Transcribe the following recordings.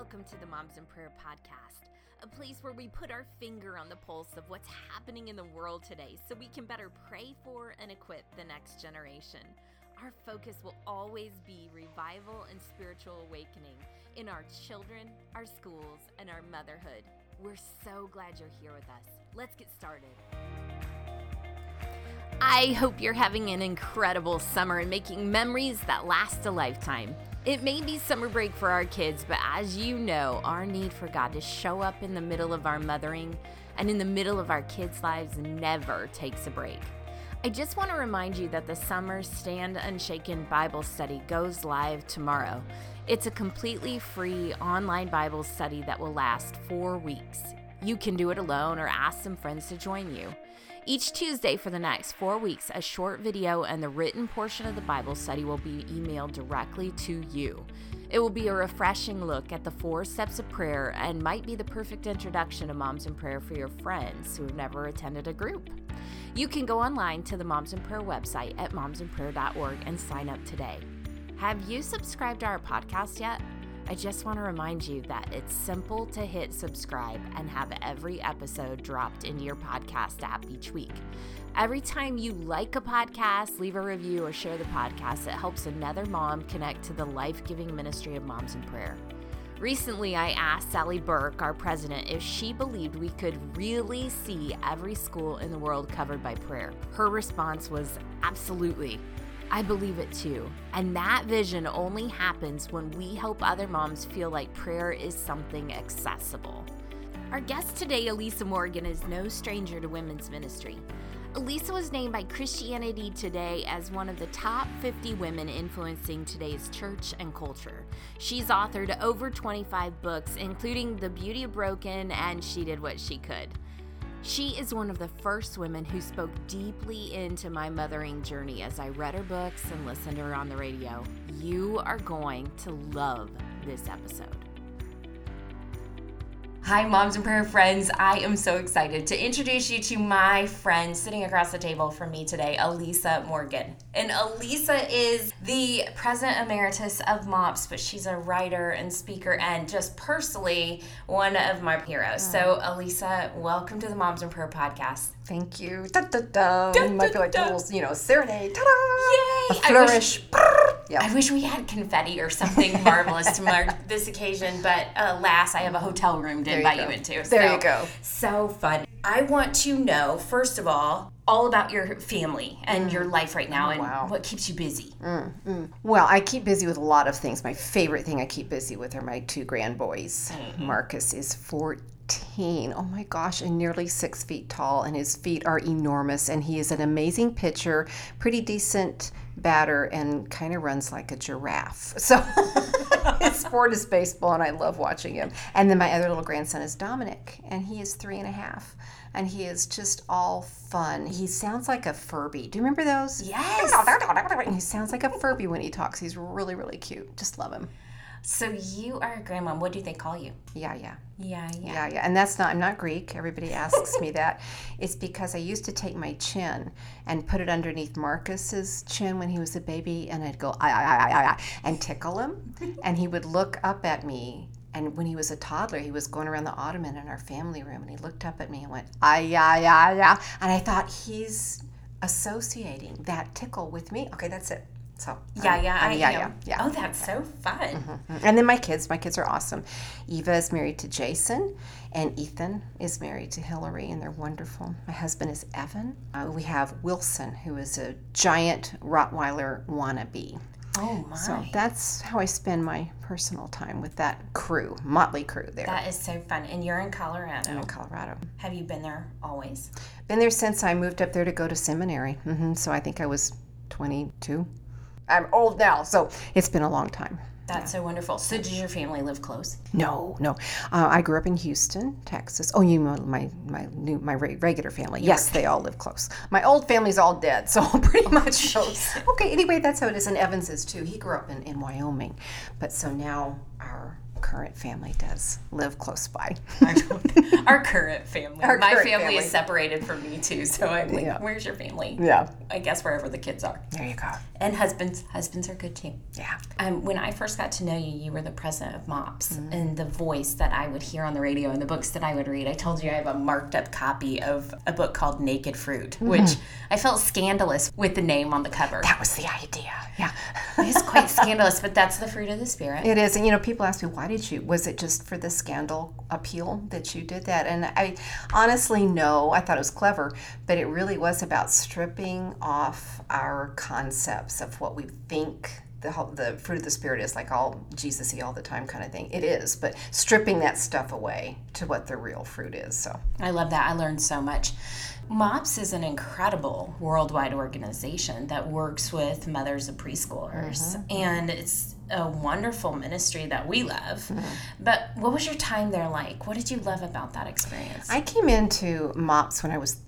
Welcome to the Moms in Prayer podcast, a place where we put our finger on the pulse of what's happening in the world today so we can better pray for and equip the next generation. Our focus will always be revival and spiritual awakening in our children, our schools, and our motherhood. We're so glad you're here with us. Let's get started. I hope you're having an incredible summer and making memories that last a lifetime. It may be summer break for our kids, but as you know, our need for God to show up in the middle of our mothering and in the middle of our kids' lives never takes a break. I just want to remind you that the Summer Stand Unshaken Bible Study goes live tomorrow. It's a completely free online Bible study that will last 4 weeks. You can do it alone or ask some friends to join you. Each Tuesday for the next 4 weeks, a short video and the written portion of the Bible study will be emailed directly to you. It will be a refreshing look at the 4 steps of prayer and might be the perfect introduction to Moms in Prayer for your friends who have never attended a group. You can go online to the Moms in Prayer website at momsinprayer.org and sign up today. Have you subscribed to our podcast yet? I just want to remind you that it's simple to hit subscribe and have every episode dropped into your podcast app each week. Every time you like a podcast, leave a review, or share the podcast, it helps another mom connect to the life-giving ministry of Moms in Prayer. Recently, I asked Sally Burke, our president, if she believed we could really see every school in the world covered by prayer. Her response was, absolutely. I believe it too. And that vision only happens when we help other moms feel like prayer is something accessible. Our guest today, Elisa Morgan, is no stranger to women's ministry. Elisa was named by Christianity Today as one of the top 50 women influencing today's church and culture. She's authored over 25 books, including The Beauty of Broken and She Did What She Could. She is one of the first women who spoke deeply into my mothering journey as I read her books and listened to her on the radio. You are going to love this episode. Hi, Moms in Prayer friends. I am so excited to introduce you to my friend sitting across the table from me today, Elisa Morgan. And Elisa is the president emeritus of MOPS, but she's a writer and speaker and just personally one of my heroes. So, Elisa, welcome to the Moms in Prayer podcast. Thank you. Da, da, da. I feel like a little, serenade. Ta-da! Yay! A flourish. I wish we had confetti or something marvelous to mark this occasion, but alas, I have a hotel room to invite you into. There you go. So fun. I want to know, first of all about your family and your life right now and what keeps you busy. Well, I keep busy with a lot of things. My favorite thing I keep busy with are my 2 grand boys. Marcus is 14. Oh my gosh, and nearly 6 feet tall, and his feet are enormous, and he is an amazing pitcher, pretty decent batter, and kind of runs like a giraffe. So his sport is baseball, and I love watching him. And then my other little grandson is Dominic, and he is 3.5. And he is just all fun. He sounds like a Furby. Do you remember those? Yes. He sounds like a Furby when he talks. He's really, really cute. Just love him. So you are a grandmom. What do they call you? Yeah. Yeah. And I'm not Greek. Everybody asks me that. It's because I used to take my chin and put it underneath Marcus's chin when he was a baby, and I'd go, and tickle him. And he would look up at me. And when he was a toddler, he was going around the ottoman in our family room, and he looked up at me and went, And I thought, he's associating that tickle with me. Okay, that's it. So Yeah. Oh, that's so fun. Mm-hmm. And then my kids are awesome. Eva is married to Jason, and Ethan is married to Hillary, and they're wonderful. My husband is Evan. We have Wilson, who is a giant Rottweiler wannabe. Oh my. So that's how I spend my personal time with that crew, motley crew there. That is so fun. And you're in Colorado. I'm in Colorado. Have you been there always? Been there since I moved up there to go to seminary. So I think I was 22. I'm old now, so it's been a long time. That's so wonderful. So does your family live close? No. I grew up in Houston, Texas. Oh, you know my regular family. Yes, they all live close. My old family's all dead, so pretty much close. Okay, anyway, that's how it is. And Evans is too. He grew up in Wyoming. But so now our current family does live close by. Our current family. My family is separated from me too, so I'm like, where's your family? Yeah. I guess wherever the kids are. There you go. And husbands are good too. Yeah. When I first got to know you, you were the president of MOPS, and the voice that I would hear on the radio and the books that I would read. I told you I have a marked up copy of a book called Naked Fruit, which I felt scandalous with the name on the cover. That was the idea. Yeah. It's quite scandalous, but that's the fruit of the Spirit. It is. And, people ask me, was it just for the scandal appeal that you did that? And I honestly, no, I thought it was clever, but it really was about stripping off our concepts of what we think the fruit of the Spirit is, like all Jesus-y all the time kind of thing. It is, but stripping that stuff away to what the real fruit is. So I love that. I learned so much. MOPS is an incredible worldwide organization that works with mothers of preschoolers, and it's a wonderful ministry that we love. But what was your time there like? What did you love about that experience? I came into MOPS when I was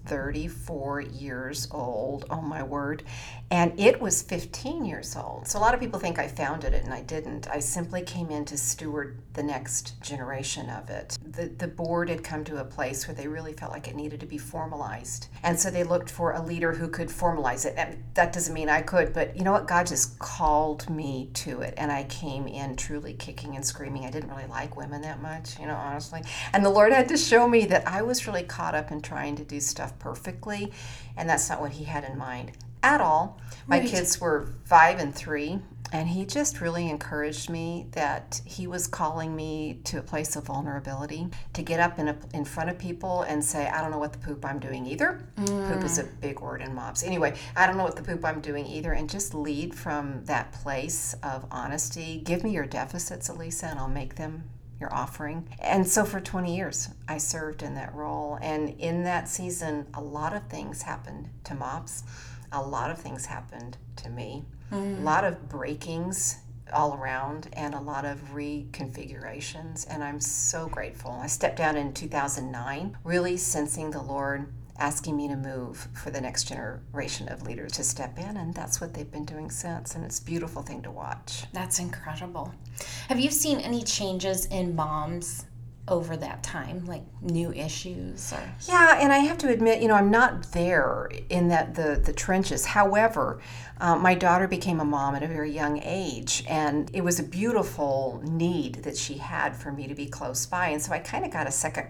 34 years old, oh my word, and it was 15 years old. So a lot of people think I founded it, and I didn't. I simply came in to steward the next generation of it. The board had come to a place where they really felt like it needed to be formalized, and so they looked for a leader who could formalize it. And that doesn't mean I could, but you know what? God just called me to it, and I came in truly kicking and screaming. I didn't really like women that much, honestly. And the Lord had to show me that I was really caught up in trying to do stuff perfectly, and that's not what He had in mind at all. My kids were 5 and 3, and He just really encouraged me that He was calling me to a place of vulnerability, to get up in front of people and say, I don't know what the poop I'm doing either. Poop is a big word in MOPS. Anyway, I don't know what the poop I'm doing either, and just lead from that place of honesty. Give me your deficits, Elisa, and I'll make them your offering. And so for 20 years, I served in that role. And in that season, a lot of things happened to MOPS. A lot of things happened to me. A lot of breakings all around and a lot of reconfigurations. And I'm so grateful. I stepped down in 2009, really sensing the Lord asking me to move for the next generation of leaders to step in, and that's what they've been doing since, and it's a beautiful thing to watch. That's incredible. Have you seen any changes in moms over that time, like new issues? Or? Yeah, and I have to admit, I'm not there in the trenches. However, my daughter became a mom at a very young age, and it was a beautiful need that she had for me to be close by, and so I kind of got a second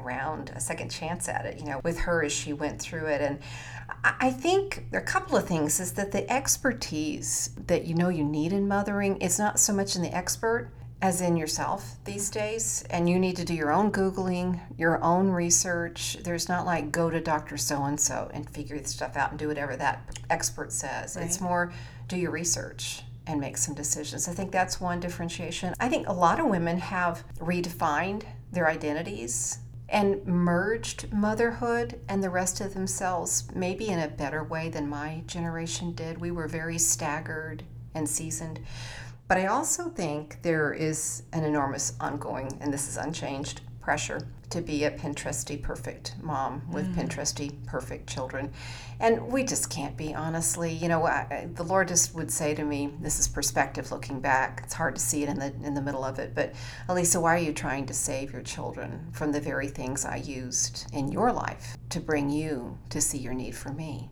chance at it, with her as she went through it. And I think there are a couple of things, is that the expertise that you need in mothering is not so much in the expert as in yourself these days, and you need to do your own Googling, your own research. There's not like go to Dr. So-and-so and figure this stuff out and do whatever that expert says. Right. It's more do your research and make some decisions. I think that's one differentiation. I think a lot of women have redefined their identities and merged motherhood and the rest of themselves maybe in a better way than my generation did. We were very staggered and seasoned. But I also think there is an enormous ongoing, and this is unchanged, pressure to be a Pinteresty perfect mom with Pinteresty perfect children. And we just can't be, honestly. The Lord just would say to me, this is perspective looking back. It's hard to see it in the middle of it. But Elisa, why are you trying to save your children from the very things I used in your life to bring you to see your need for me?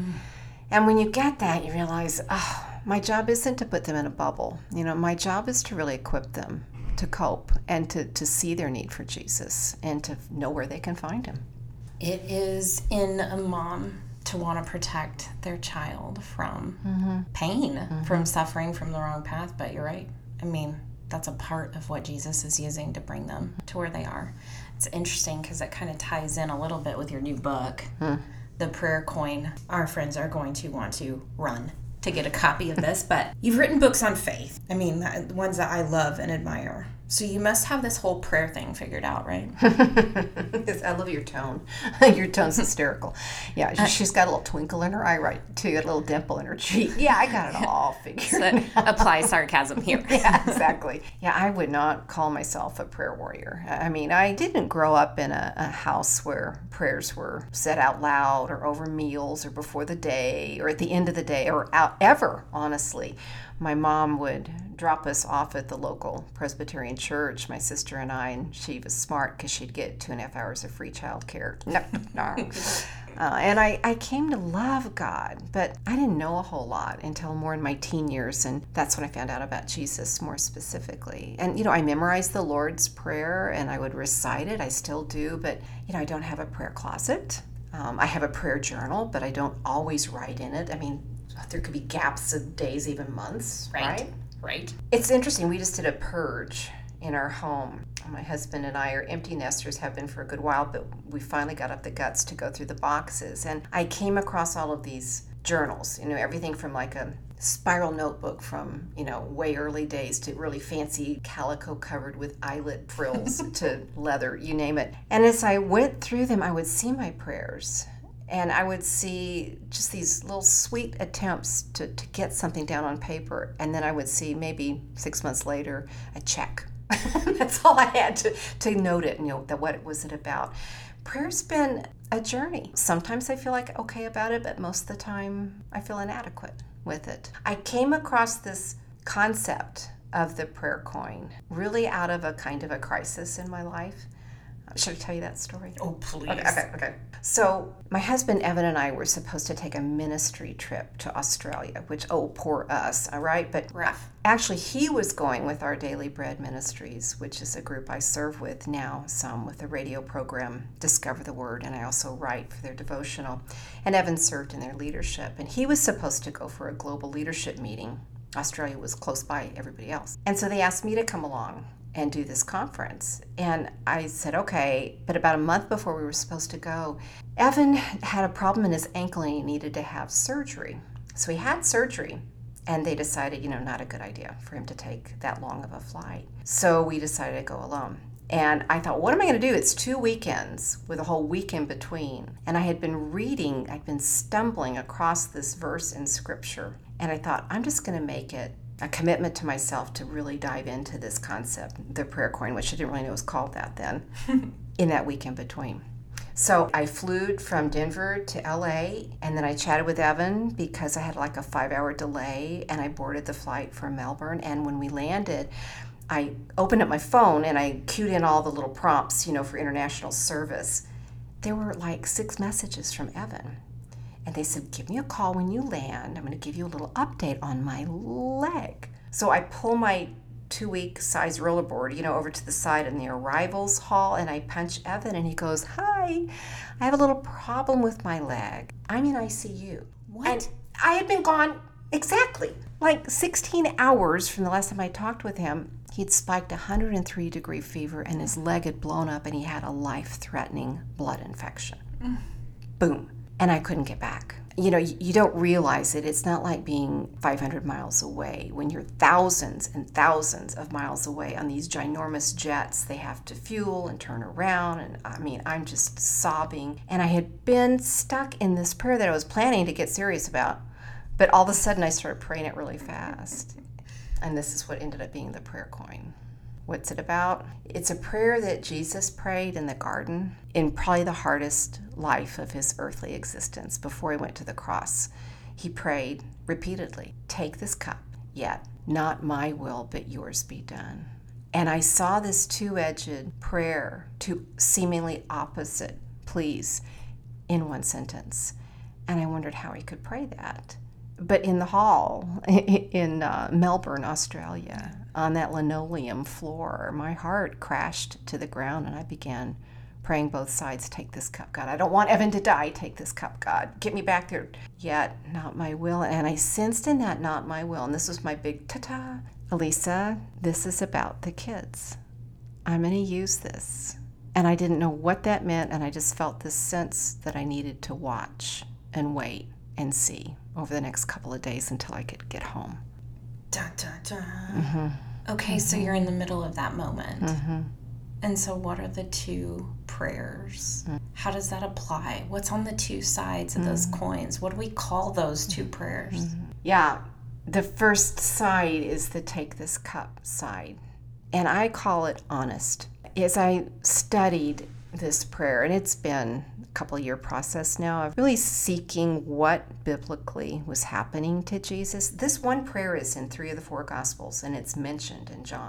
And when you get that, you realize, my job isn't to put them in a bubble. My job is to really equip them to cope and to see their need for Jesus and to know where they can find Him. It is in a mom to want to protect their child from pain, from suffering from the wrong path. But you're right. I mean, that's a part of what Jesus is using to bring them to where they are. It's interesting because it kind of ties in a little bit with your new book, The Prayer Coin. Our friends are going to want to run to get a copy of this, but you've written books on faith. I mean, the ones that I love and admire. So you must have this whole prayer thing figured out, right? I love your tone. Your tone's hysterical. Yeah, she's got a little twinkle in her eye, right, too, a little dimple in her cheek. Yeah, I got it all figured out. Apply sarcasm here. Yeah, exactly. Yeah, I would not call myself a prayer warrior. I mean, I didn't grow up in a house where prayers were said out loud or over meals or before the day or at the end of the day or out ever, honestly. My mom would drop us off at the local Presbyterian church, my sister and I, and she was smart because she'd get 2.5 hours of free childcare. No. And I came to love God, but I didn't know a whole lot until more in my teen years, and that's when I found out about Jesus more specifically. And, I memorized the Lord's Prayer, and I would recite it. I still do, but, I don't have a prayer closet. I have a prayer journal, but I don't always write in it. I mean, there could be gaps of days, even months, right? Right. It's interesting. We just did a purge in our home. My husband and I are empty nesters, have been for a good while, but we finally got up the guts to go through the boxes. And I came across all of these journals, everything from like a spiral notebook from, way early days to really fancy calico covered with eyelet frills to leather, you name it. And as I went through them, I would see my prayers. And I would see just these little sweet attempts to get something down on paper. And then I would see maybe 6 months later a check. That's all I had to note it, what was it about. Prayer's been a journey. Sometimes I feel like okay about it, but most of the time I feel inadequate with it. I came across this concept of the prayer coin really out of a kind of a crisis in my life. Should I tell you that story? Oh, please. Okay. So my husband, Evan, and I were supposed to take a ministry trip to Australia, which, poor us, all right? But rough. Actually, he was going with our Daily Bread Ministries, which is a group I serve with now, some with the radio program Discover the Word, and I also write for their devotional. And Evan served in their leadership, and he was supposed to go for a global leadership meeting. Australia was close by everybody else. And so they asked me to come along and do this conference. And I said, okay, but about a month before we were supposed to go, Evan had a problem in his ankle and he needed to have surgery. So he had surgery, and they decided, not a good idea for him to take that long of a flight. So we decided to go alone. And I thought, what am I going to do? It's 2 weekends with a whole week in between. And I'd been stumbling across this verse in Scripture. And I thought, I'm just going to make it a commitment to myself to really dive into this concept, the prayer coin, which I didn't really know was called that then, in that week in between. So I flew from Denver to LA, and then I chatted with Evan because I had like a 5-hour delay, and I boarded the flight for Melbourne. And when we landed, I opened up my phone and I queued in all the little prompts, for international service. There were like 6 messages from Evan. And they said, give me a call when you land. I'm going to give you a little update on my leg. So I pull my 2-week size rollerboard, over to the side in the arrivals hall, and I punch Evan, and he goes, hi, I have a little problem with my leg. I'm in ICU. What? And I had been gone exactly like 16 hours from the last time I talked with him. He'd spiked 103-degree fever, and his leg had blown up, and he had a life-threatening blood infection. Boom. And I couldn't get back. You don't realize it. It's not like being 500 miles away. When you're thousands and thousands of miles away on these ginormous jets, they have to fuel and turn around. And I'm just sobbing. And I had been stuck in this prayer that I was planning to get serious about. But all of a sudden, I started praying it really fast. And this is what ended up being the prayer coin. What's it about? It's a prayer that Jesus prayed in the garden in probably the hardest life of his earthly existence before he went to the cross. He prayed repeatedly, take this cup, yet not my will but yours be done. And I saw this two-edged prayer, two seemingly opposite pleas in one sentence. And I wondered how he could pray that. But in the hall in Melbourne, Australia, on that linoleum floor, my heart crashed to the ground and I began praying both sides, take this cup, God. I don't want Evan to die. Take this cup, God. Get me back there. Yet, not my will. And I sensed in that, not my will. And this was my big ta-ta. Elisa, this is about the kids. I'm going to use this. And I didn't know what that meant. And I just felt this sense that I needed to watch and wait and see over the next couple of days until I could get home. Dun, dun, dun. Mm-hmm. Okay, so you're in the middle of that moment. Mm-hmm. And so what are the two prayers? Mm-hmm. How does that apply? What's on the two sides of those coins? What do we call those two prayers? Mm-hmm. Yeah, the first side is the take this cup side. And I call it honest. As I studied this prayer, and it's been a couple-year process now of really seeking what biblically was happening to Jesus. This one prayer is in 3 of the 4 Gospels, and it's mentioned in John.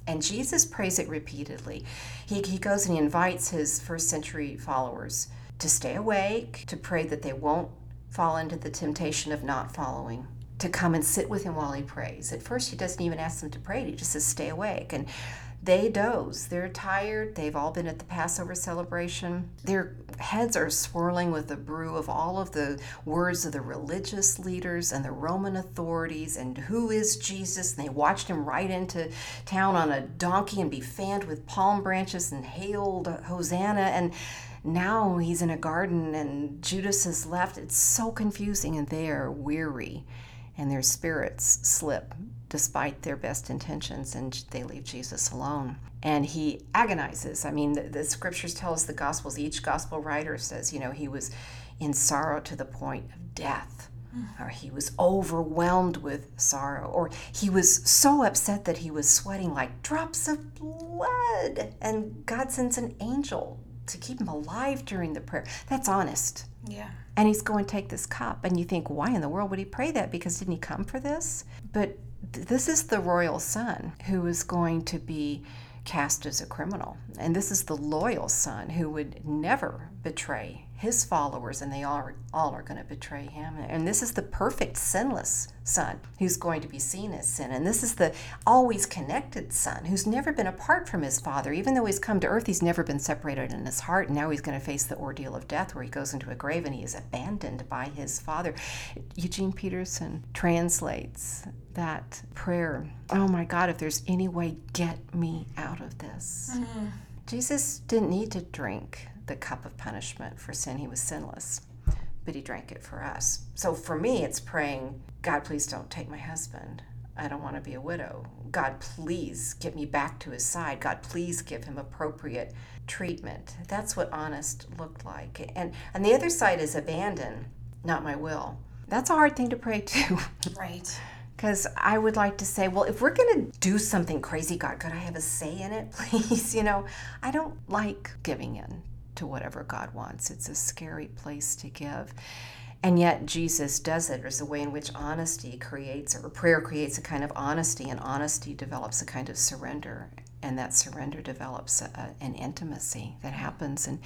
And Jesus prays it repeatedly. He goes and he invites his first century followers to stay awake, to pray that they won't fall into the temptation of not following, to come and sit with him while he prays. At first, he doesn't even ask them to pray. He just says, stay awake. And they doze. They're tired. They've all been at the Passover celebration. Their heads are swirling with the brew of all of the words of the religious leaders and the Roman authorities and who is Jesus. And they watched him ride into town on a donkey and be fanned with palm branches and hailed Hosanna. And now he's in a garden and Judas has left. It's so confusing, and they are weary and their spirits slip despite their best intentions, and they leave Jesus alone. And he agonizes. I mean, the scriptures tell us, the Gospels, each Gospel writer says, he was in sorrow to the point of death, or he was overwhelmed with sorrow, or he was so upset that he was sweating like drops of blood, and God sends an angel to keep him alive during the prayer. That's honest. Yeah. And he's going to take this cup, and you think, why in the world would he pray that? Because didn't he come for this? But this is the royal son who is going to be cast as a criminal. And this is the loyal son who would never betray his followers, and they all are going to betray him. And this is the perfect sinless son who's going to be seen as sin. And this is the always connected son who's never been apart from his father. Even though he's come to earth, he's never been separated in his heart. And now he's going to face the ordeal of death, where he goes into a grave and he is abandoned by his father. Eugene Peterson translates that prayer, oh my God, if there's any way, get me out of this. Mm-hmm. Jesus didn't need to drink the cup of punishment for sin. He was sinless, but he drank it for us. So for me, it's praying, God, please don't take my husband. I don't want to be a widow. God, please get me back to his side. God, please give him appropriate treatment. That's what honest looked like. And the other side is abandon, not my will. That's a hard thing to pray too. Right. Because I would like to say, well, if we're going to do something crazy, God, could I have a say in it, please? I don't like giving in to whatever God wants. It's a scary place to give. And yet Jesus does it. There's a way in which honesty creates, or prayer creates a kind of honesty, and honesty develops a kind of surrender. And that surrender develops an intimacy that happens. And,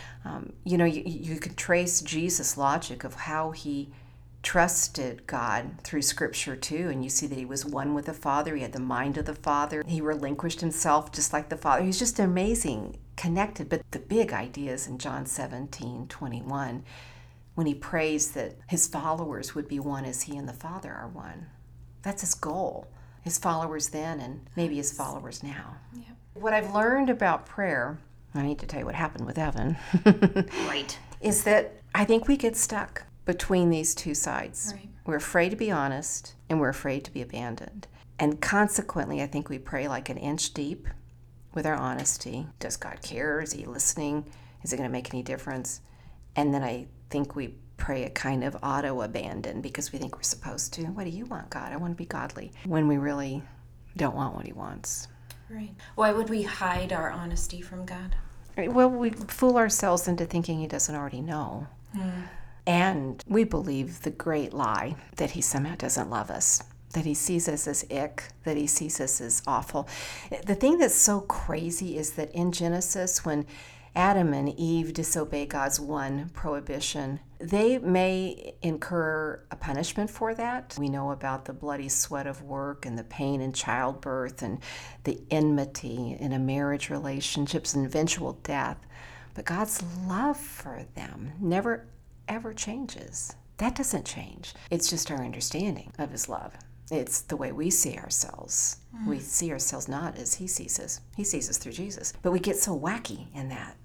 you can trace Jesus' logic of how he trusted God through Scripture too, and you see that he was one with the Father. He had the mind of the Father. He relinquished himself just like the Father. He's just amazing, connected. But the big idea is in John 17:21, when he prays that his followers would be one as he and the Father are one. That's his goal. His followers then, and maybe his followers now. Yeah. What I've learned about prayer, I need to tell you what happened with Evan, Right. is that I think we get stuck between these two sides. Right. We're afraid to be honest, and we're afraid to be abandoned. And consequently, I think we pray like an inch deep with our honesty. Does God care? Is he listening? Is it going to make any difference? And then I think we pray a kind of auto-abandon because we think we're supposed to. What do you want, God? I want to be godly. When we really don't want what he wants. Right. Why would we hide our honesty from God? Well, we fool ourselves into thinking he doesn't already know. And we believe the great lie that he somehow doesn't love us, that he sees us as ick, that he sees us as awful. The thing that's so crazy is that in Genesis, when Adam and Eve disobey God's one prohibition, they may incur a punishment for that. We know about the bloody sweat of work and the pain in childbirth and the enmity in a marriage relationships and eventual death. But God's love for them never ever changes. That doesn't change. It's just our understanding of his love. It's the way we see ourselves. We see ourselves not as he sees us. He sees us through Jesus. But we get so wacky in that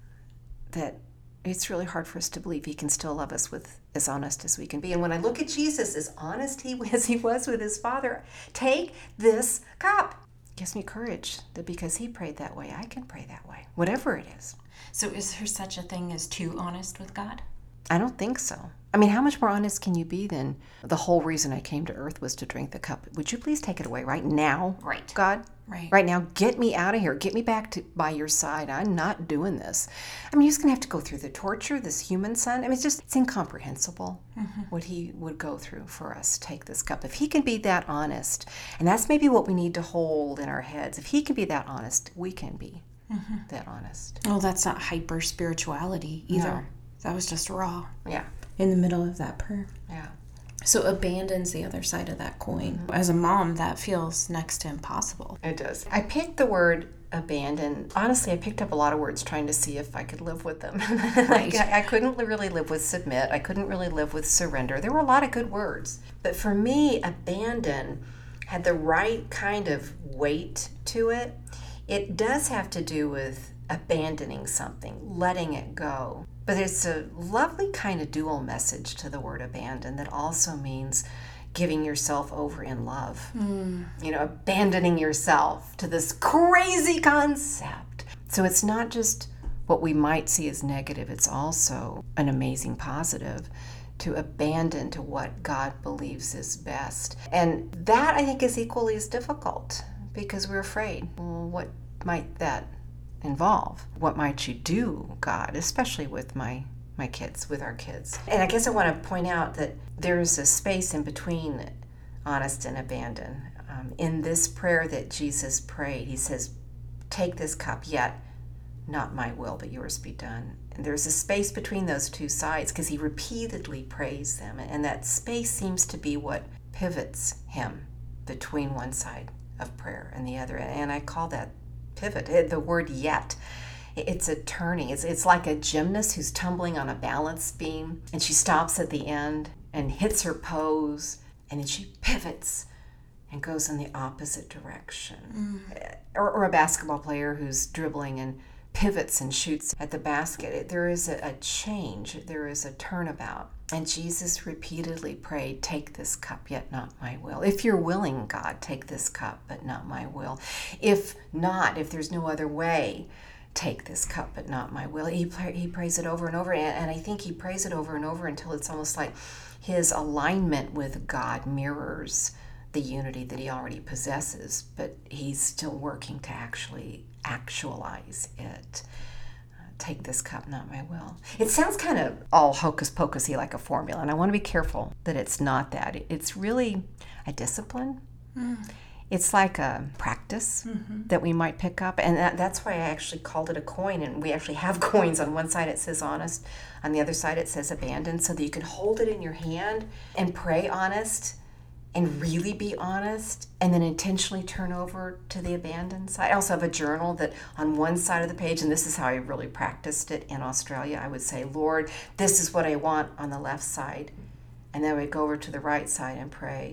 it's really hard for us to believe he can still love us with as honest as we can be. And when I look at Jesus, as honest as he was with his Father, take this cup. It gives me courage that because he prayed that way, I can pray that way, whatever it is. So is there such a thing as too honest with God? I don't think so. I mean, how much more honest can you be than the whole reason I came to earth was to drink the cup? Would you please take it away right now? Right. God? Right now, get me out of here. Get me back by your side. I'm not doing this. I mean, he's going to have to go through the torture, this human son. I mean, it's incomprehensible what he would go through for us to take this cup. If he can be that honest, and that's maybe what we need to hold in our heads. If he can be that honest, we can be that honest. Oh, that's not hyper spirituality either. No. That was just raw. Yeah. In the middle of that prayer. Yeah. So abandon's the other side of that coin. As a mom, that feels next to impossible. It does. I picked the word abandon. Honestly, I picked up a lot of words trying to see if I could live with them. Right. I couldn't really live with submit. I couldn't really live with surrender. There were a lot of good words. But for me, abandon had the right kind of weight to it. It does have to do with abandoning something, letting it go. But it's a lovely kind of dual message to the word abandon that also means giving yourself over in love. Abandoning yourself to this crazy concept. So it's not just what we might see as negative, it's also an amazing positive to abandon to what God believes is best. And that, I think, is equally as difficult because we're afraid. Well, what might that involve? What might you do, God, especially with my kids, with our kids? And I guess I want to point out that there's a space in between honest and abandon. In this prayer that Jesus prayed, he says, take this cup, yet not my will, but yours be done. And there's a space between those two sides because he repeatedly prays them. And that space seems to be what pivots him between one side of prayer and the other. And I call that pivot. The word yet. It's a turning. It's like a gymnast who's tumbling on a balance beam and she stops at the end and hits her pose and then she pivots and goes in the opposite direction. Or a basketball player who's dribbling and pivots and shoots at the basket. There is a change. There is a turnabout. And Jesus repeatedly prayed, take this cup, yet not my will. If you're willing, God, take this cup, but not my will. If not, if there's no other way, take this cup, but not my will. He prays it over and over, and I think he prays it over and over until it's almost like his alignment with God mirrors the unity that he already possesses, but he's still working to actually actualize it. Take this cup, not my will. It sounds kind of all hocus pocusy like a formula, and I want to be careful that it's not that. It's really a discipline. It's like a practice that we might pick up, and that's why I actually called it a coin, and we actually have coins. On one side it says honest, on the other side it says abandon, so that you can hold it in your hand and pray honest and really be honest, and then intentionally turn over to the abandoned side. I also have a journal that on one side of the page, and this is how I really practiced it in Australia, I would say, Lord, this is what I want on the left side. And then I would go over to the right side and pray,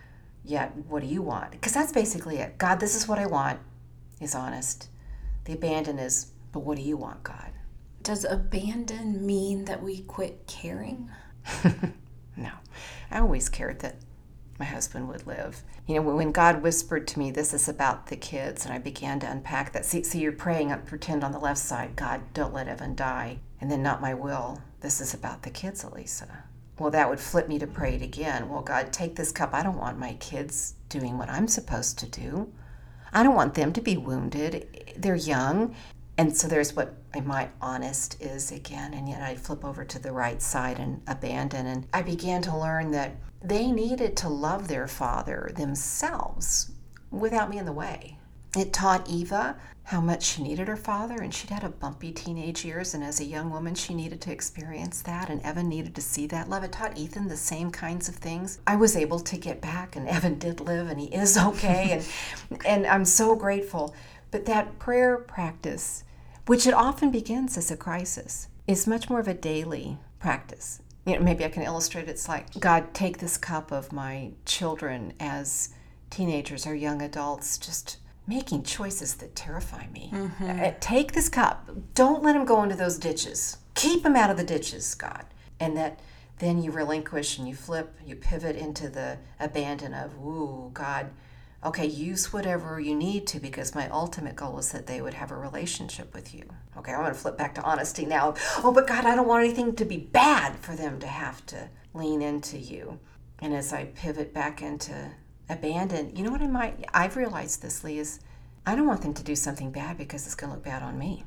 yeah, what do you want? Because that's basically it. God, this is what I want, is honest. The abandon is, but what do you want, God? Does abandon mean that we quit caring? No. I always cared that my husband would live. When God whispered to me, this is about the kids, and I began to unpack that. See, you're praying, pretend on the left side, God, don't let Evan die. And then not my will. This is about the kids, Elisa. Well, that would flip me to pray it again. Well, God, take this cup. I don't want my kids doing what I'm supposed to do. I don't want them to be wounded. They're young. And so there's what my honest is again. And yet I flip over to the right side and abandon. And I began to learn that they needed to love their father themselves without me in the way. It taught Eva how much she needed her father, and she'd had a bumpy teenage years, and as a young woman she needed to experience that, and Evan needed to see that love. It taught Ethan the same kinds of things. I was able to get back, and Evan did live, and he is okay, and I'm so grateful. But that prayer practice, which it often begins as a crisis, is much more of a daily practice. Maybe I can illustrate it's like, God, take this cup of my children as teenagers or young adults, just making choices that terrify me. Take this cup. Don't let them go into those ditches. Keep them out of the ditches, God. And that then you relinquish and you flip, you pivot into the abandon of, ooh, God, Okay, use whatever you need to, because my ultimate goal is that they would have a relationship with you. Okay, I'm going to flip back to honesty now. Oh, but God, I don't want anything to be bad for them to have to lean into you. And as I pivot back into abandon, you know what I've realized this, Lee, is I don't want them to do something bad because it's going to look bad on me.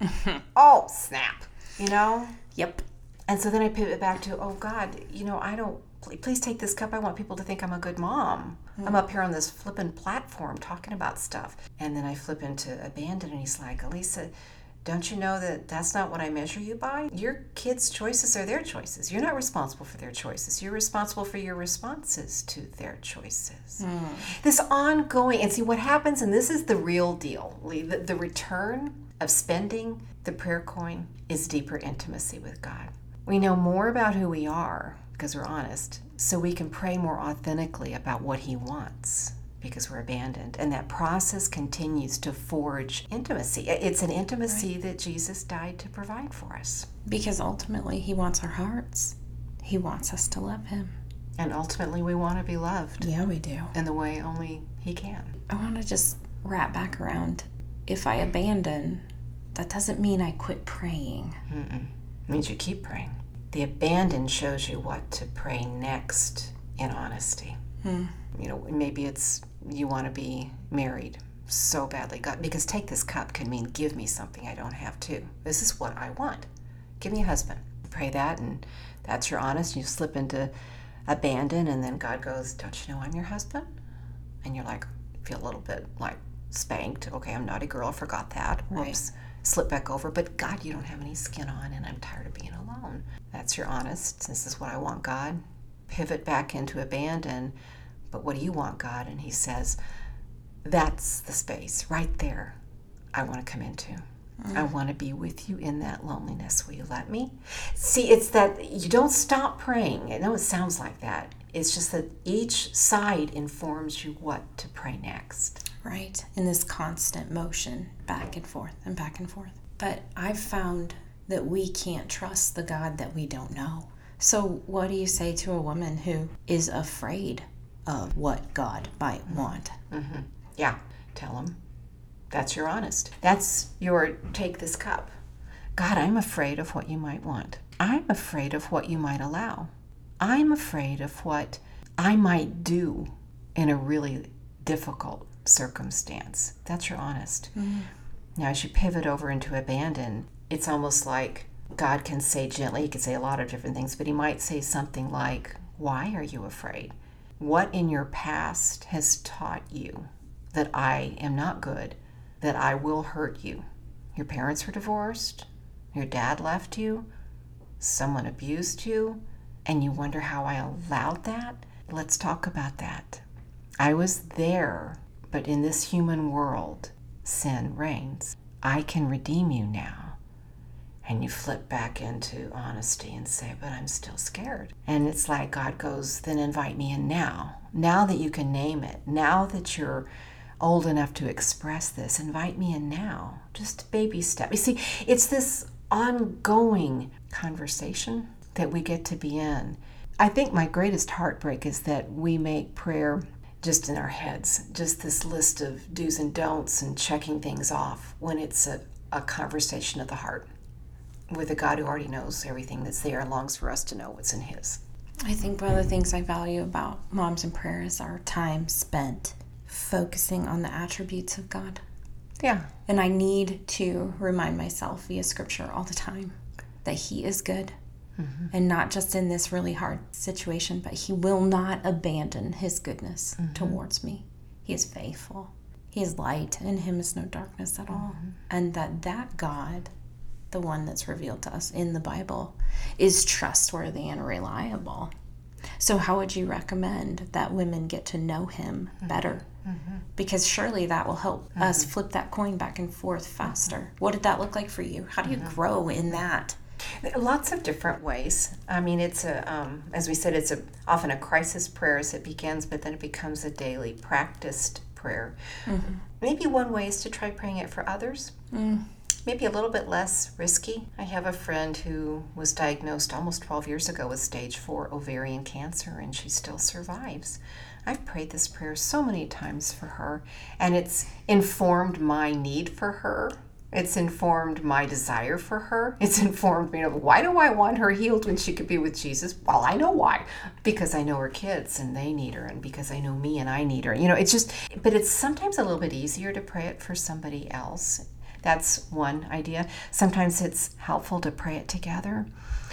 Oh, snap. Yep. And so then I pivot back to, oh God, please take this cup. I want people to think I'm a good mom. I'm up here on this flippin' platform talking about stuff. And then I flip into abandon, and he's like, Elisa, don't you know that that's not what I measure you by? Your kids' choices are their choices. You're not responsible for their choices. You're responsible for your responses to their choices. This ongoing, and see what happens, and this is the real deal, Lee, the return of spending the prayer coin is deeper intimacy with God. We know more about who we are because we're honest, so we can pray more authentically about what he wants because we're abandoned. And that process continues to forge intimacy. It's an intimacy that Jesus died to provide for us. Because ultimately he wants our hearts. He wants us to love him. And ultimately we want to be loved. Yeah, we do. In the way only he can. I want to just wrap back around. If I abandon, that doesn't mean I quit praying. It means you keep praying. The abandon shows you what to pray next in honesty. Maybe it's you want to be married so badly. God, because take this cup can mean give me something I don't have too. This is what I want. Give me a husband. Pray that, and that's your honest. You slip into abandon, and then God goes, don't you know I'm your husband? And you're like, feel a little bit like spanked. Okay, I'm naughty girl. I forgot that. Whoops. Right. Slip back over. But God, you don't have any skin on, and I'm tired of being alone. That's your honest. This is what I want, God. Pivot back into abandon. But what do you want, God? And he says, that's the space right there I want to come into. I want to be with you in that loneliness. Will you let me? See, it's that you don't stop praying. I know it sounds like that. It's just that each side informs you what to pray next. Right. In this constant motion, back and forth and back and forth. But I've found that we can't trust the God that we don't know. So what do you say to a woman who is afraid of what God might want? Yeah, tell him. That's your honest. That's your take this cup. God, I'm afraid of what you might want. I'm afraid of what you might allow. I'm afraid of what I might do in a really difficult circumstance. That's your honest. Now, as you pivot over into abandon, it's almost like God can say gently, he could say a lot of different things, but he might say something like, why are you afraid? What in your past has taught you that I am not good, that I will hurt you? Your parents were divorced, your dad left you, someone abused you, and you wonder how I allowed that? Let's talk about that. I was there, but in this human world, sin reigns. I can redeem you now. And you flip back into honesty and say, but I'm still scared. And it's like God goes, then invite me in now. Now that you can name it, now that you're old enough to express this, invite me in now. Just baby step. You see, it's this ongoing conversation that we get to be in. I think my greatest heartbreak is that we make prayer just in our heads, just this list of do's and don'ts and checking things off, when it's a conversation of the heart with a God who already knows everything that's there and longs for us to know what's in his. I think one of the things I value about Moms in Prayer is our time spent focusing on the attributes of God. Yeah. And I need to remind myself via scripture all the time that he is good. And not just in this really hard situation, but he will not abandon his goodness towards me. He is faithful. He is light. In him is no darkness at all. And that God, the one that's revealed to us in the Bible, is trustworthy and reliable. So how would you recommend that women get to know him better? Because surely that will help us flip that coin back and forth faster. What did that look like for you? How do you grow in that? Lots of different ways. I mean, it's as we said, it's often a crisis prayer as it begins, but then it becomes a daily practiced prayer. Maybe one way is to try praying it for others. Maybe a little bit less risky. I have a friend who was diagnosed almost 12 years ago with stage 4 ovarian cancer, and she still survives. I've prayed this prayer so many times for her, and it's informed my need for her. It's informed my desire for her. It's informed me of, why do I want her healed when she could be with Jesus? Well, I know why. Because I know her kids and they need her, and because I know me and I need her. It's just, but it's sometimes a little bit easier to pray it for somebody else. That's one idea. Sometimes it's helpful to pray it together.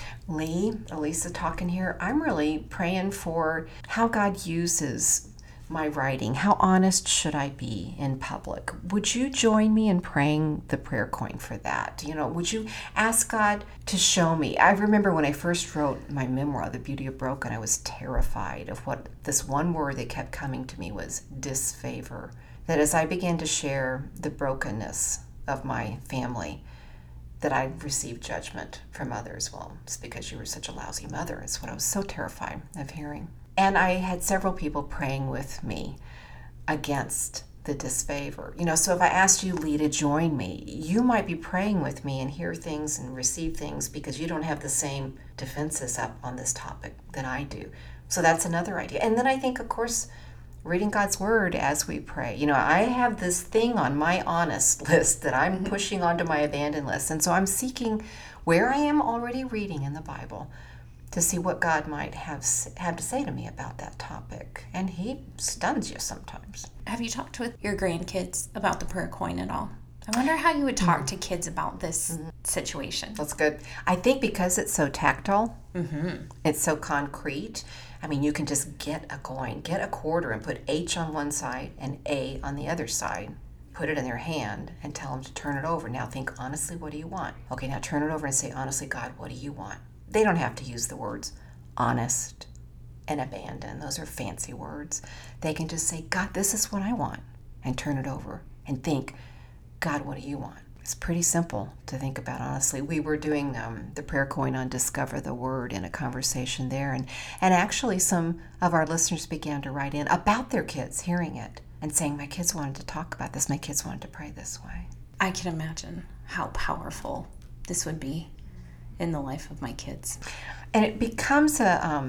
Elisa talking here, I'm really praying for how God uses my writing. How honest should I be in public? Would you join me in praying the prayer coin for that? Would you ask God to show me? I remember when I first wrote my memoir, The Beauty of Broken, I was terrified of what this one word that kept coming to me was disfavor. That as I began to share the brokenness of my family, that I received judgment from others. Well, it's because you were such a lousy mother. It's what I was so terrified of hearing. And I had several people praying with me against the disfavor. So if I asked you, Lee, to join me, you might be praying with me and hear things and receive things because you don't have the same defenses up on this topic that I do. So that's another idea. And then I think, of course, reading God's Word as we pray. I have this thing on my honest list that I'm pushing onto my abandoned list. And so I'm seeking where I am already reading in the Bible to see what God might have to say to me about that topic. And he stuns you sometimes. Have you talked with your grandkids about the prayer coin at all? I wonder how you would talk to kids about this situation. That's good. I think because it's so tactile, it's so concrete. I mean, you can just get a coin, get a quarter and put H on one side and A on the other side. Put it in their hand and tell them to turn it over. Now think honestly, what do you want? Okay, now turn it over and say, honestly, God, what do you want? They don't have to use the words honest and abandon. Those are fancy words. They can just say, God, this is what I want, and turn it over and think, God, what do you want? It's pretty simple to think about, honestly. We were doing the prayer coin on Discover the Word in a conversation there, and actually some of our listeners began to write in about their kids hearing it and saying, my kids wanted to talk about this, my kids wanted to pray this way. I can imagine how powerful this would be in the life of my kids. And it becomes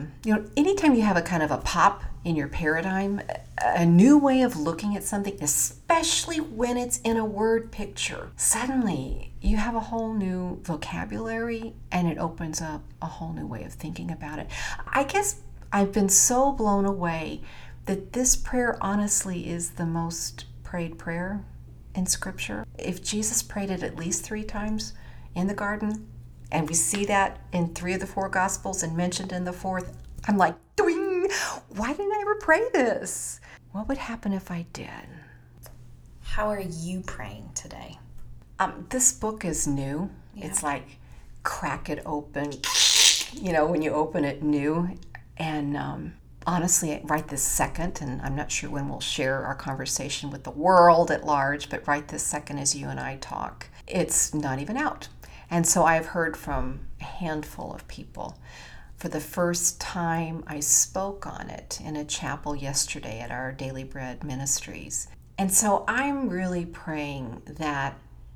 anytime you have a kind of a pop in your paradigm, a new way of looking at something, especially when it's in a word picture, suddenly you have a whole new vocabulary and it opens up a whole new way of thinking about it. I guess I've been so blown away that this prayer honestly is the most prayed prayer in Scripture. If Jesus prayed it at least 3 times in the garden, and we see that in 3 of the 4 Gospels and mentioned in the 4th, I'm like, doing. Why didn't I ever pray this? What would happen if I did? How are you praying today? This book is new. Yeah. It's like crack it open, when you open it new. And honestly, right this second, and I'm not sure when we'll share our conversation with the world at large, but right this second as you and I talk, it's not even out. And so I've heard from a handful of people. For the first time, I spoke on it in a chapel yesterday at our Daily Bread Ministries. And so I'm really praying that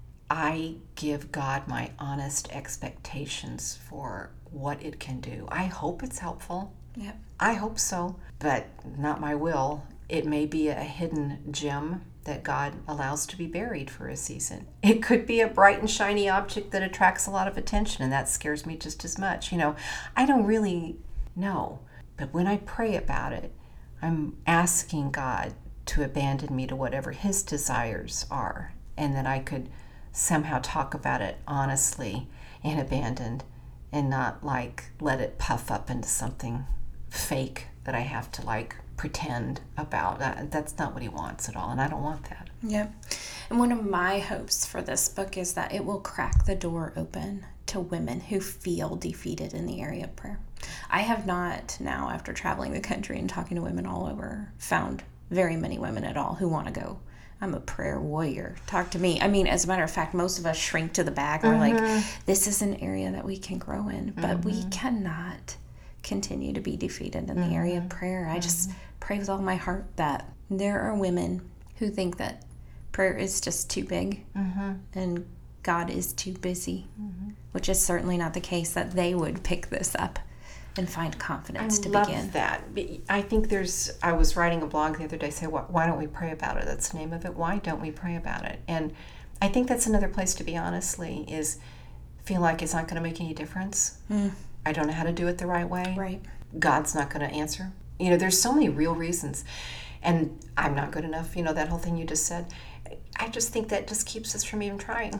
I give God my honest expectations for what it can do. I hope it's helpful. Yep. I hope so, but not my will. It may be a hidden gem that God allows to be buried for a season. It could be a bright and shiny object that attracts a lot of attention, and that scares me just as much. I don't really know, but when I pray about it, I'm asking God to abandon me to whatever His desires are, and that I could somehow talk about it honestly and abandoned, and not let it puff up into something fake that I have to pretend about. That's not what He wants at all, and I don't want that. Yeah. And one of my hopes for this book is that it will crack the door open to women who feel defeated in the area of prayer. I have not now, after traveling the country and talking to women all over, found very many women at all who want to go, I'm a prayer warrior. Talk to me. I mean, as a matter of fact, most of us shrink to the back. We're like, this is an area that we can grow in, but we cannot continue to be defeated in the area of prayer. I just pray with all my heart that there are women who think that prayer is just too big and God is too busy, which is certainly not the case, that they would pick this up and find confidence to love begin. that. I think I was writing a blog the other day, say, why don't we pray about it? That's the name of it. Why don't we pray about it? And I think that's another place to be, honestly, is feel like it's not going to make any difference. I don't know how to do it the right way. Right. God's not going to answer. There's so many real reasons. And I'm not good enough, that whole thing you just said. I just think that just keeps us from even trying.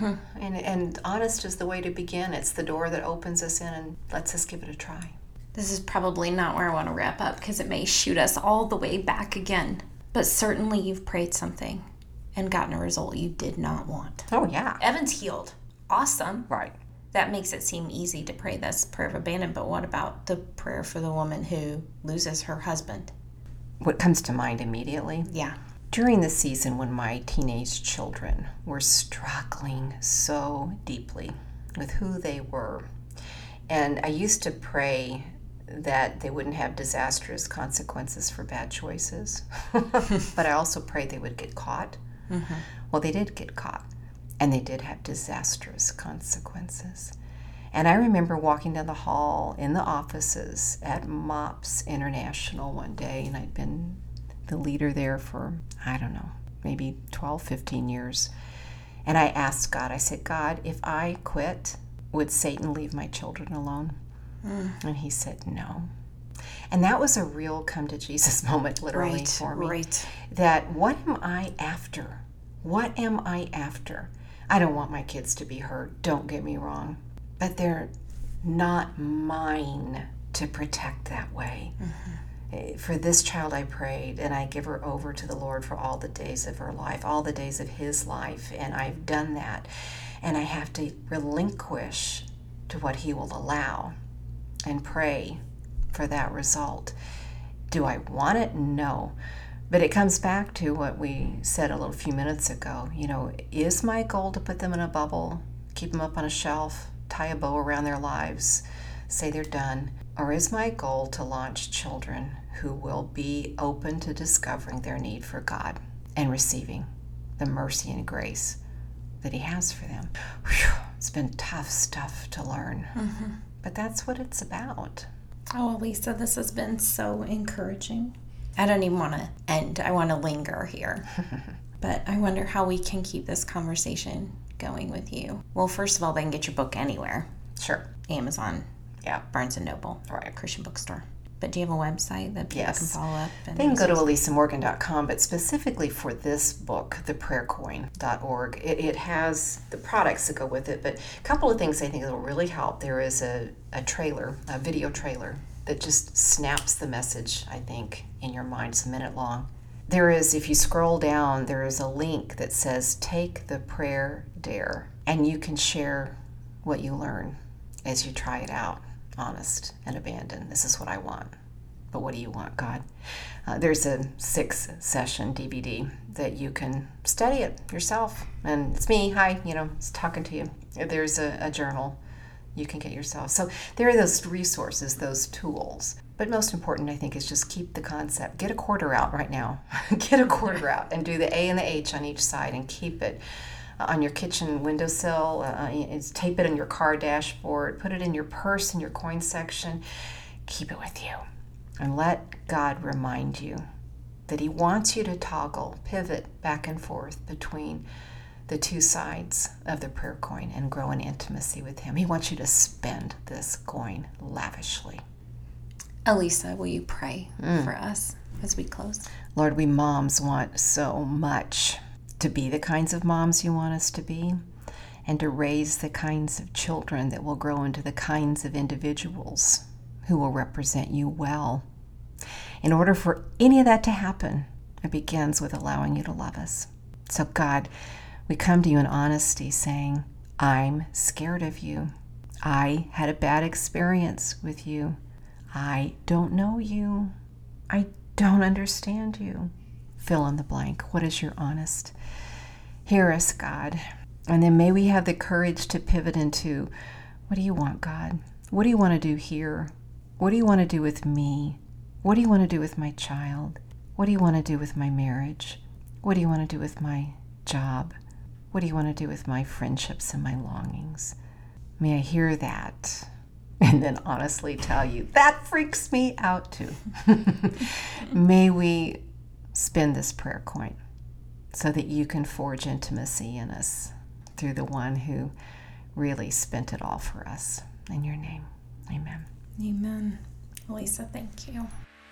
And honest is the way to begin. It's the door that opens us in and lets us give it a try. This is probably not where I want to wrap up because it may shoot us all the way back again. But certainly you've prayed something and gotten a result you did not want. Oh, yeah. Evan's healed. Awesome. Right. That makes it seem easy to pray this prayer of abandonment, but what about the prayer for the woman who loses her husband? What comes to mind immediately? Yeah. During the season when my teenage children were struggling so deeply with who they were, and I used to pray that they wouldn't have disastrous consequences for bad choices, but I also prayed they would get caught. Well, they did get caught. And they did have disastrous consequences. And I remember walking down the hall in the offices at MOPS International one day, and I'd been the leader there for, I don't know, maybe 12, 15 years. And I asked God, I said, God, if I quit, would Satan leave my children alone? And he said, no. And that was a real come to Jesus moment, literally, for me. Right. That what am I after? What am I after? I don't want my kids to be hurt, don't get me wrong, but they're not mine to protect that way. For this child I prayed, and I give her over to the Lord for all the days of her life, all the days of his life, and I've done that. And I have to relinquish to what he will allow and pray for that result. Do I want it? No. But it comes back to what we said a few minutes ago. Is my goal to put them in a bubble, keep them up on a shelf, tie a bow around their lives, say they're done? Or is my goal to launch children who will be open to discovering their need for God and receiving the mercy and grace that he has for them? Whew, it's been tough stuff to learn. But that's what it's about. Oh, Lisa, this has been so encouraging. I don't even want to end. I want to linger here. But I wonder how we can keep this conversation going with you. Well, first of all, they can get your book anywhere. Sure. Amazon. Yeah. Barnes & Noble. Right. Christian bookstore. But do you have a website that people can follow up? And they can go to elisamorgan.com, but specifically for this book, theprayercoin.org, it has the products that go with it. But a couple of things I think that will really help. There is a trailer, a video trailer, that just snaps the message, I think, in your mind. It's a minute long. There is, if you scroll down, there is a link that says, Take the Prayer Dare, and you can share what you learn as you try it out. Honest and abandon. This is what I want. But what do you want, God? There's a 6-session DVD that you can study it yourself. And it's me, hi, it's talking to you. There's a journal you can get yourself. So there are those resources, those tools. But most important, I think, is just keep the concept. Get a quarter out right now. Get a quarter out and do the A and the H on each side and keep it on your kitchen windowsill. Tape it on your car dashboard. Put it in your purse, in your coin section. Keep it with you. And let God remind you that he wants you to pivot back and forth between the two sides of the prayer coin and grow in intimacy with him. He wants you to spend this coin lavishly. Elisa, will you pray for us as we close? Lord, we moms want so much to be the kinds of moms you want us to be, and to raise the kinds of children that will grow into the kinds of individuals who will represent you well. In order for any of that to happen, it begins with allowing you to love us. So God, we come to you in honesty saying, I'm scared of you. I had a bad experience with you. I don't know you. I don't understand you. Fill in the blank. What is your honest? Hear us, God. And then may we have the courage to pivot into, what do you want, God? What do you want to do here? What do you want to do with me? What do you want to do with my child? What do you want to do with my marriage? What do you want to do with my job? What do you want to do with my friendships and my longings? May I hear that. and then honestly tell you, that freaks me out too. May we spend this prayer coin so that you can forge intimacy in us through the one who really spent it all for us. In your name, amen. Amen. Lisa, thank you.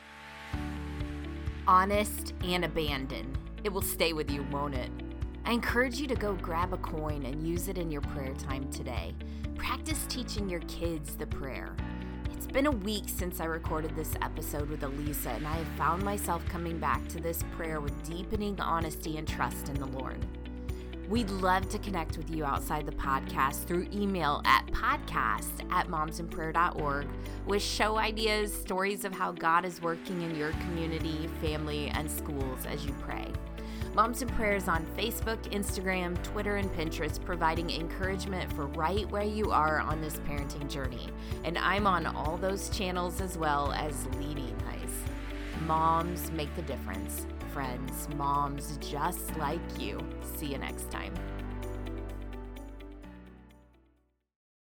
Honest and abandoned. It will stay with you, won't it? I encourage you to go grab a coin and use it in your prayer time today. Practice teaching your kids the prayer. It's been a week since I recorded this episode with Elisa, and I have found myself coming back to this prayer with deepening honesty and trust in the Lord. We'd love to connect with you outside the podcast through email at podcast@momsinprayer.org with show ideas, stories of how God is working in your community, family, and schools as you pray. Moms in Prayer is on Facebook, Instagram, Twitter, and Pinterest, providing encouragement for right where you are on this parenting journey. And I'm on all those channels as well as Leading Nice. Moms make the difference. Friends, moms just like you. See you next time.